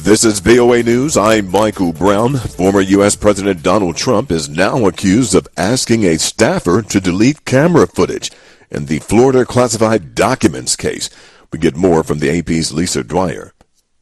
This is VOA News. I'm Michael Brown. Former U.S. President Donald Trump is now accused of asking a staffer to delete camera footage in the Florida classified documents case. We get more from the AP's Lisa Dwyer.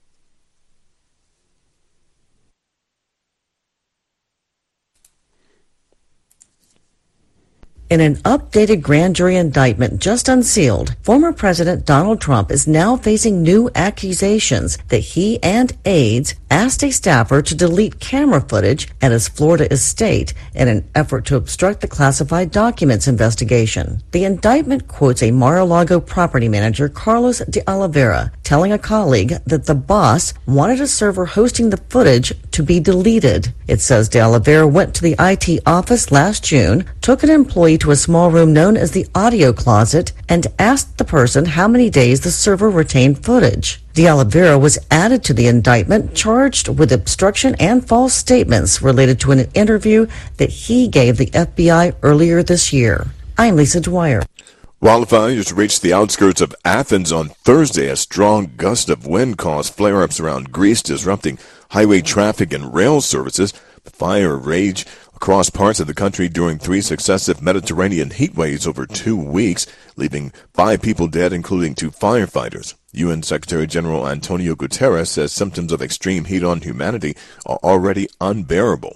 In an updated grand jury indictment just unsealed, former President Donald Trump is now facing new accusations that he and aides asked a staffer to delete camera footage at his Florida estate in an effort to obstruct the classified documents investigation. The indictment quotes a Mar-a-Lago property manager, Carlos de Oliveira, telling a colleague that the boss wanted a server hosting the footage to be deleted. It says de Oliveira went to the IT office last June, took an employee to a small room known as the audio closet, and asked the person how many days the server retained footage. De Oliveira was added to the indictment, charged with obstruction and false statements related to an interview that he gave the FBI earlier this year. I'm Lisa Dwyer. Wildfires reached the outskirts of Athens on Thursday. A strong gust of wind caused flare-ups around Greece, disrupting highway traffic and rail services. The fire raged across parts of the country during 3 successive Mediterranean heat waves over 2 weeks, leaving 5 people dead, including 2 firefighters. UN Secretary General Antonio Guterres says symptoms of extreme heat on humanity are already unbearable.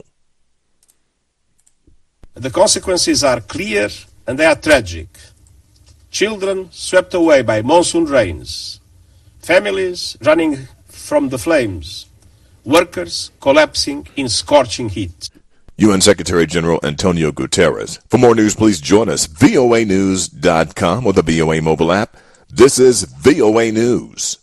The consequences are clear and they are tragic. Children swept away by monsoon rains, families running from the flames, workers collapsing in scorching heat. UN Secretary General Antonio Guterres. For more news, please join us, voanews.com or the VOA mobile app. This is VOA News.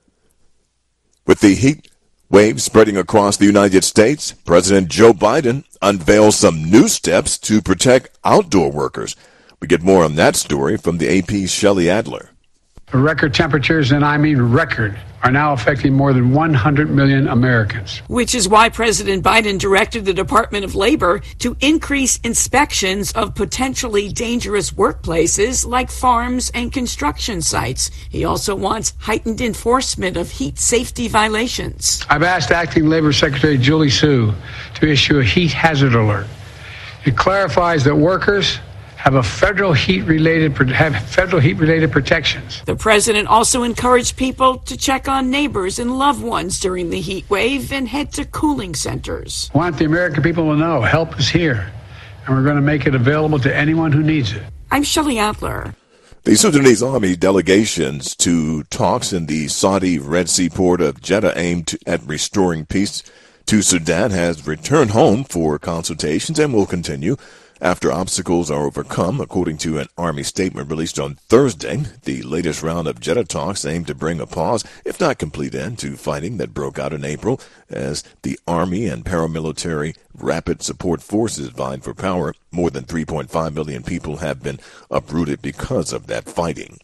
With the heat wave spreading across the United States, President Joe Biden unveils some new steps to protect outdoor workers. We get more on that story from the AP's Shelley Adler. Record temperatures, and I mean record, are now affecting more than 100 million Americans. Which is why President Biden directed the Department of Labor to increase inspections of potentially dangerous workplaces like farms and construction sites. He also wants heightened enforcement of heat safety violations. I've asked Acting Labor Secretary Julie Su to issue a heat hazard alert. It clarifies that workers have federal heat-related protections. The president also encouraged people to check on neighbors and loved ones during the heat wave and head to cooling centers. I want the American people to know help is here, and we're going to make it available to anyone who needs it. I'm Shelley Adler. The Sudanese Army delegations to talks in the Saudi Red Sea port of Jeddah aimed at restoring peace to Sudan has returned home for consultations and will continue after obstacles are overcome, according to an Army statement released on Thursday. The latest round of Jeddah talks aim to bring a pause, if not complete end, to fighting that broke out in April as the Army and paramilitary Rapid Support Forces vied for power. More than 3.5 million people have been uprooted because of that fighting.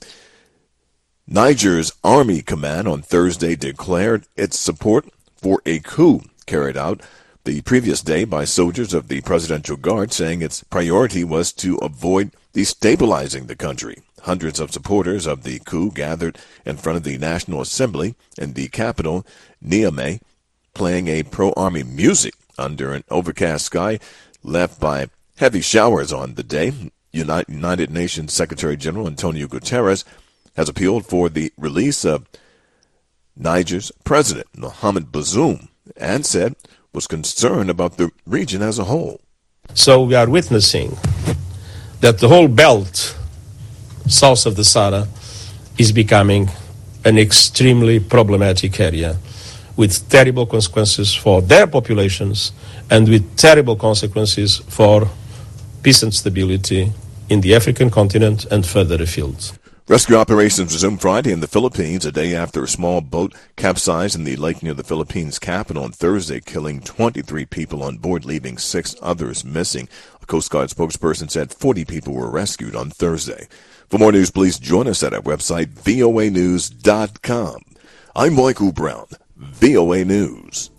Niger's Army Command on Thursday declared its support for a coup carried out the previous day by soldiers of the Presidential Guard, saying its priority was to avoid destabilizing the country. Hundreds of supporters of the coup gathered in front of the National Assembly in the capital, Niamey, playing a pro-army music under an overcast sky left by heavy showers on the day. United Nations Secretary General Antonio Guterres has appealed for the release of Niger's President Mohamed Bazoum and said was concerned about the region as a whole. So we are witnessing that the whole belt south of the Sahara is becoming an extremely problematic area with terrible consequences for their populations and with terrible consequences for peace and stability in the African continent and further afield. Rescue operations resumed Friday in the Philippines, a day after a small boat capsized in the lake near the Philippines capital on Thursday, killing 23 people on board, leaving 6 others missing. A Coast Guard spokesperson said 40 people were rescued on Thursday. For more news, please join us at our website, voanews.com. I'm Michael Brown, VOA News.